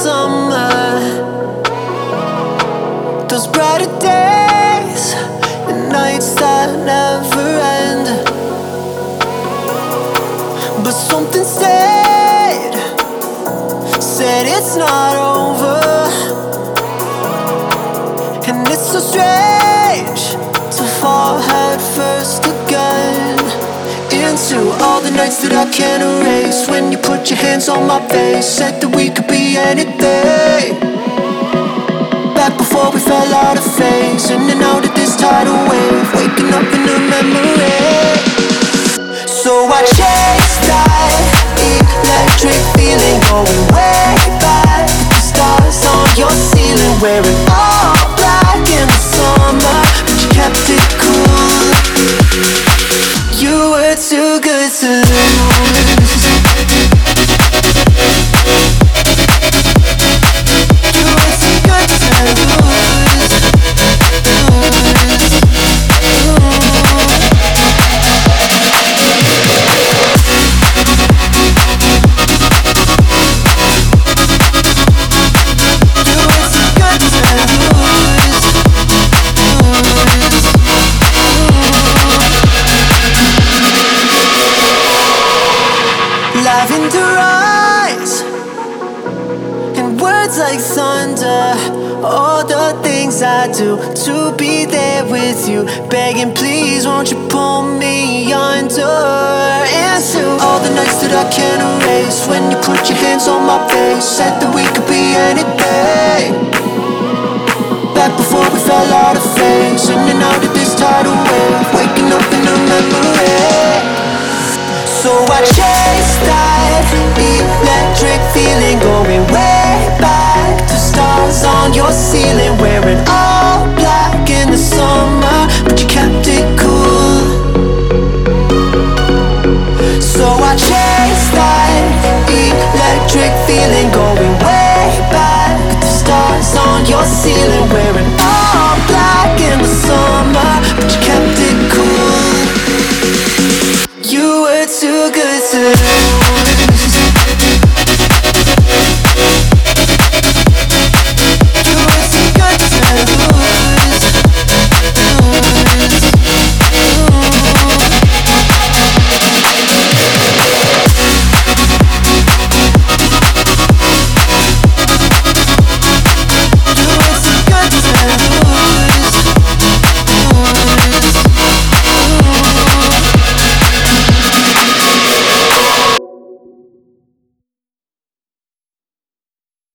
summer. Those brighter days and nights that never end. But something said it's not over. And it's so strange to fall head first again into all the nights that I can't erase. When you put your hands on my face, said that we could be anything. Back before we fell out of phase, in and out of this tidal wave, waking up in a memory. So I chase that electric feeling, going way back. The stars on your ceiling, wearing all black in the summer, but you kept it cool. You were too good to lose. You were too good to lose. Lavender eyes and words like thunder. All the things I do to be there with you, begging please won't you pull me under. Into all the nights that I can't erase, when you put your hands on my face, said that we could be anything. Back before we fell out of phase, in and out of this tidal wave, waking up in a memory. So I chase that electric feeling, going way back to stars on your ceiling, wearing all black in the summer, but you kept it cool. So I chase that electric feeling, going way back to stars on your ceiling, wearing all black in the summer, but you kept it cool. You were too good to lose.